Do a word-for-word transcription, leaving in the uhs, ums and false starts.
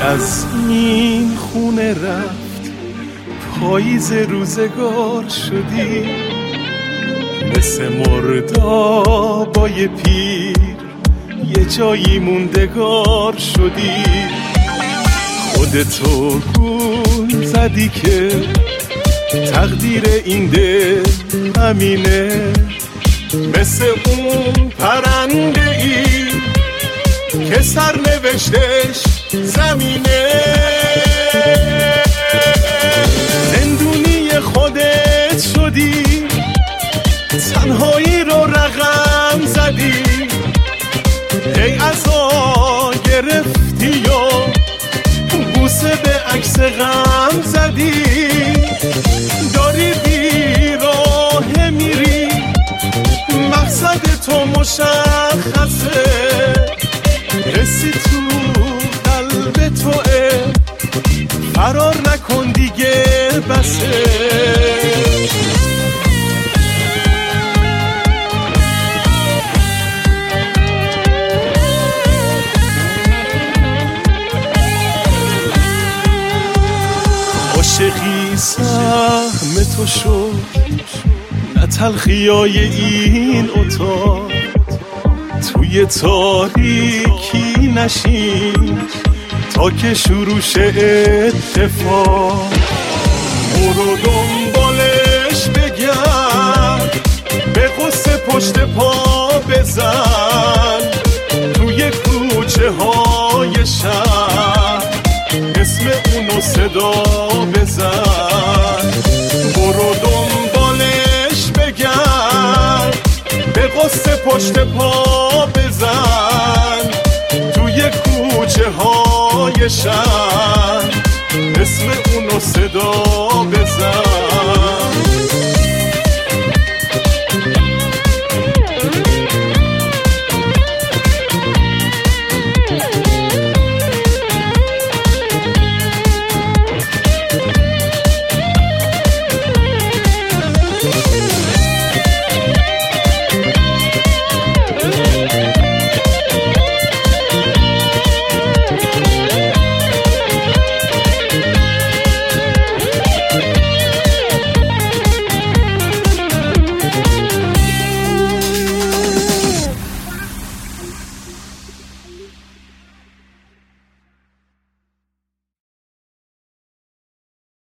از این خونه رفت پاییز روزگار شدی، مثل مردابای پیر یه جایی موندگار شدی. خودتو گول زدی که تقدیر این دل همینه، مثل اون پرنده ای که سرنوشتش زمینه. زندونی خودت شدی، تنهایی رو رقم زدی، ای عزا گرفتی و بوسه به عکس غم زدی. داری بی راه میری، مقصد تو مشخصه، حسی تو قلب توه، فرار نکن دیگه بسه. عاشقی سهم تو شد، نه تلخیای این اتاق، توی تاریکی نشین تا که شروع شه اتفاق. برو دنبالش بگرد، به قصه پشت پا بزن، توی کوچه های شهر اسم اونو صدا بزن. برو دنبالش بگرد، به قصه پشت پا بزن، توی کوچه های شهر اسم اونو صدا بزن.